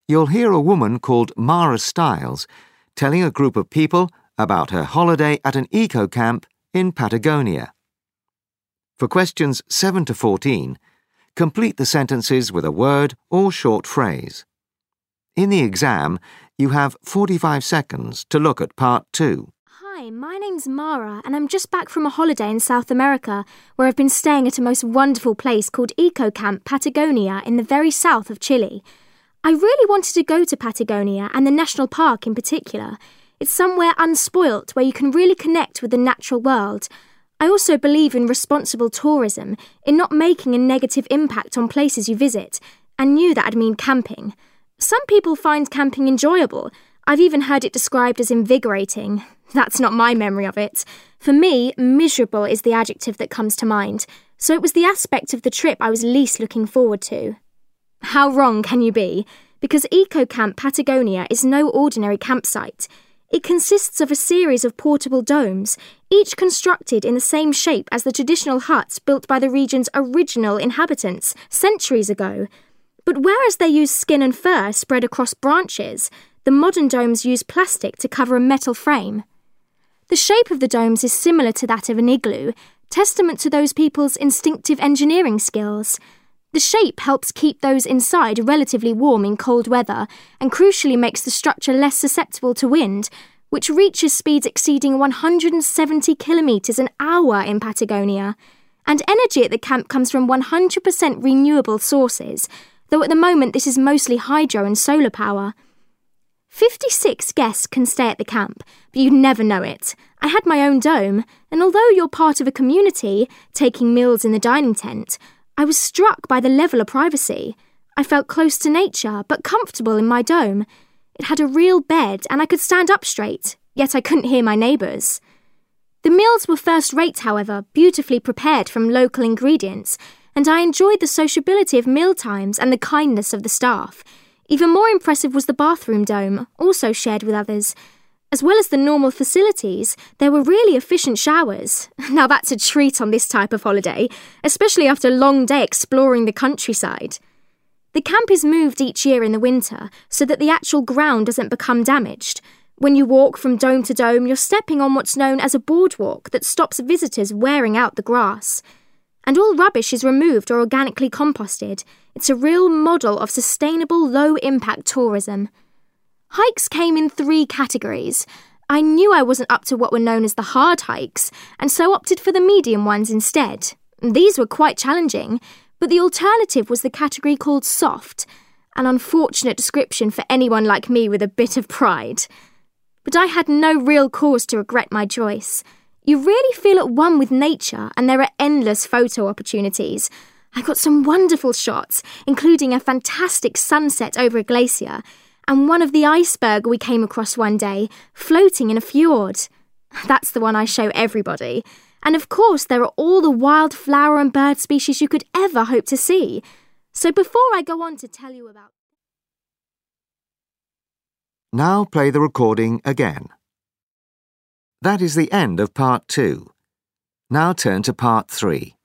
you'll hear a woman called Mara Stiles telling a group of people about her holiday at an eco-camp in Patagonia. For questions 7 to 14, complete the sentences with a word or short phrase. In the exam, you have 45 seconds to look at Part 2. Hi, my name's Mara, and I'm just back from a holiday in South America, where I've been staying at a most wonderful place called Eco Camp Patagonia in the very south of Chile. I really wanted to go to Patagonia, and the national park in particular. It's somewhere unspoilt where you can really connect with the natural world. I also believe in responsible tourism, in not making a negative impact on places you visit, and knew that'd mean camping. Some people find camping enjoyable. I've even heard it described as invigorating. That's not my memory of it. For me, miserable is the adjective that comes to mind, so it was the aspect of the trip I was least looking forward to. How wrong can you be? Because Eco Camp Patagonia is no ordinary campsite. It consists of a series of portable domes, each constructed in the same shape as the traditional huts built by the region's original inhabitants centuries ago. But whereas they use skin and fur spread across branches, the modern domes use plastic to cover a metal frame. The shape of the domes is similar to that of an igloo, testament to those people's instinctive engineering skills. The shape helps keep those inside relatively warm in cold weather and crucially makes the structure less susceptible to wind, which reaches speeds exceeding 170 kilometres an hour in Patagonia. And energy at the camp comes from 100% renewable sources, though at the moment this is mostly hydro and solar power. 56 guests can stay at the camp, but you'd never know it. I had my own dome, and although you're part of a community, taking meals in the dining tent, I was struck by the level of privacy. I felt close to nature, but comfortable in my dome. It had a real bed, and I could stand up straight, yet I couldn't hear my neighbours. The meals were first-rate, however, beautifully prepared from local ingredients, and I enjoyed the sociability of mealtimes and the kindness of the staff. Even more impressive was the bathroom dome, also shared with others. As well as the normal facilities, there were really efficient showers. Now that's a treat on this type of holiday, especially after a long day exploring the countryside. The camp is moved each year in the winter so that the actual ground doesn't become damaged. When you walk from dome to dome, you're stepping on what's known as a boardwalk that stops visitors wearing out the grass. And all rubbish is removed or organically composted. It's a real model of sustainable, low-impact tourism. Hikes came in 3 categories. I knew I wasn't up to what were known as the hard hikes, and so opted for the medium ones instead. These were quite challenging, but the alternative was the category called soft, an unfortunate description for anyone like me with a bit of pride. But I had no real cause to regret my choice. You really feel at one with nature, and there are endless photo opportunities. I got some wonderful shots, including a fantastic sunset over a glacier, and one of the iceberg we came across one day, floating in a fjord. That's the one I show everybody. And of course, there are all the wild flower and bird species you could ever hope to see. So before I go on to tell you about... Now play the recording again. That is the end of Part 2. Now turn to Part 3.